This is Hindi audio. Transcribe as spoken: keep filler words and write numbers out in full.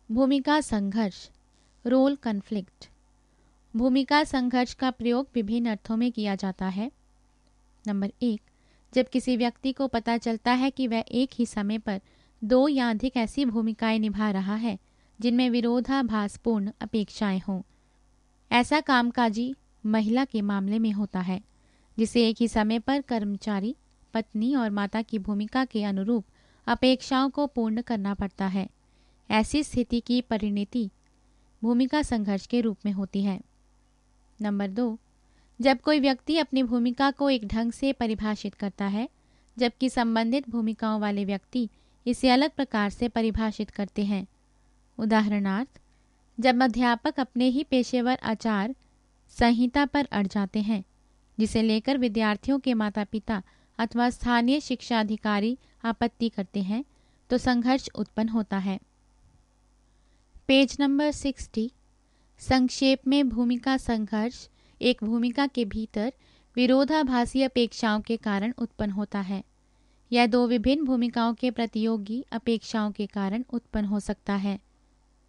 भूमिका संघर्ष, रोल कन्फ्लिक्ट। भूमिका संघर्ष का प्रयोग विभिन्न अर्थों में किया जाता है। नंबर एक, जब किसी व्यक्ति को पता चलता है कि वह एक ही समय पर दो या अधिक ऐसी भूमिकाएं निभा रहा है जिनमें विरोधाभासपूर्ण अपेक्षाएं हों। ऐसा कामकाजी महिला के मामले में होता है, जिसे एक ही समय पर कर्मचारी, पत्नी और माता की भूमिका के अनुरूप अपेक्षाओं को पूर्ण करना पड़ता है। ऐसी स्थिति की परिणति भूमिका संघर्ष के रूप में होती है। नंबर दो, जब कोई व्यक्ति अपनी भूमिका को एक ढंग से परिभाषित करता है, जबकि संबंधित भूमिकाओं वाले व्यक्ति इसे अलग प्रकार से परिभाषित करते हैं। उदाहरणार्थ, जब अध्यापक अपने ही पेशेवर आचार संहिता पर अड़ जाते हैं, जिसे लेकर विद्यार्थियों के माता पिता अथवा स्थानीय शिक्षा अधिकारी आपत्ति करते हैं, तो संघर्ष उत्पन्न होता है। पेज नंबर साठ। संक्षेप में भूमिका संघर्ष एक भूमिका के भीतर विरोधाभासी अपेक्षाओं के कारण उत्पन्न होता है। यह दो विभिन्न भूमिकाओं के प्रतियोगी अपेक्षाओं के कारण उत्पन्न हो सकता है।